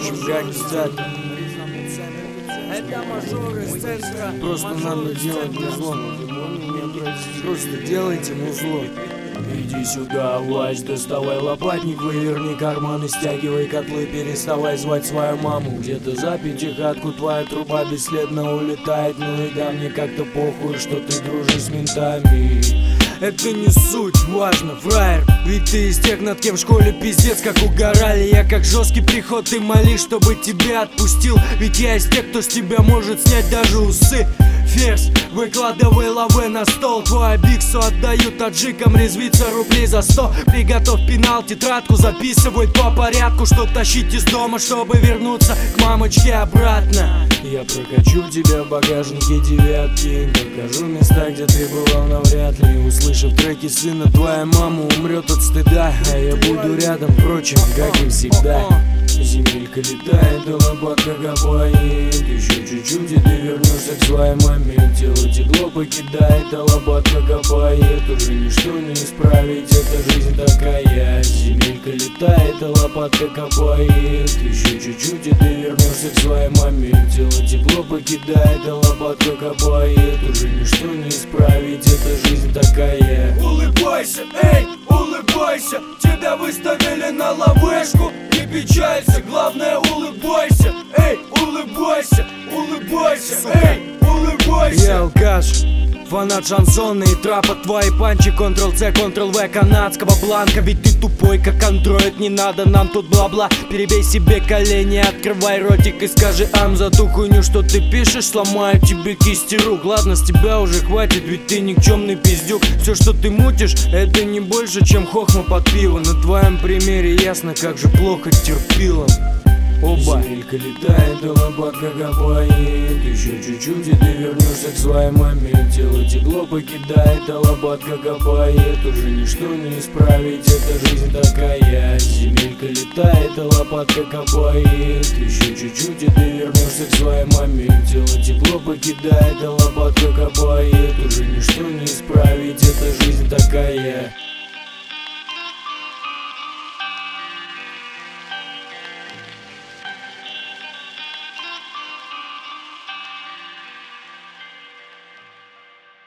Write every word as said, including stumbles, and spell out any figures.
Гангстатор. Это мажор из центра. Просто нам не делать музло. Просто делайте музло. Иди сюда, власть, доставай лопатник, выверни карманы, стягивай котлы, переставай звать свою маму. Где-то за пятихатку твоя труба бесследно улетает. Ну и да, мне как-то похуй, что ты дружишь с ментами. Это не суть, важно, фраер. Ведь ты из тех, над кем в школе пиздец как угорали. Я как жесткий приход, ты молись, чтобы тебя отпустил. Ведь я из тех, кто с тебя может снять даже усы. Ферзь, выкладывай лавы на стол. Твой биксу отдаю таджикам, резвиться рублей за сто. Приготовь пенал, тетрадку, записывай по порядку, что тащить из дома, чтобы вернуться к мамочке обратно. Я прокачу тебя в багажнике девятки, покажу места, где ты бывал навряд ли. Услышав треки сына, твоя мама умрет от стыда, а я буду рядом, впрочем, как и всегда. Земелька летает, а лопатка копает. Еще чуть-чуть и ты вернешься к своей маме. Тело тепло покидает, а лопатка копает. Уже ничто не исправить, эта жизнь такая. Земелька летает, а лопатка копает. Еще чуть-чуть и ты вернешься к своей маме. Тело тепло покидает, а лопатка копает. Уже ничто не исправить, эта жизнь такая. Улыбайся, эй, улыбайся. Тебя выставили на ловушку. Не печалься, главное улыбайся. Эй, улыбайся, улыбайся, эй, улыбайся. Я алкаш, фанат шансона и трапа. Твои панчи, контрол-C, контрол-V канадского бланка. Ведь ты тупой, как андроид, не надо нам тут бла-бла. Перебей себе колени, открывай ротик и скажи ам за ту хуйню, что ты пишешь. Сломаю тебе кисти рук. Ладно, с тебя уже хватит, ведь ты никчемный пиздюк. Все, что ты мутишь, это не больше, чем хохма под пиво. На твоем примере ясно, как же плохо терпило. Оба. Земелька летает, а лопатка копает. Еще чуть-чуть и ты вернешься к своей маме. Тело тепло покидает, а лопатка копает. Уже ничто не исправить, эта жизнь такая. Земелька летает, а лопатка копает. Еще чуть-чуть и ты вернешься к своей маме. Тело тепло покидает, а лопатка копает. Уже ничто не исправить, эта жизнь такая.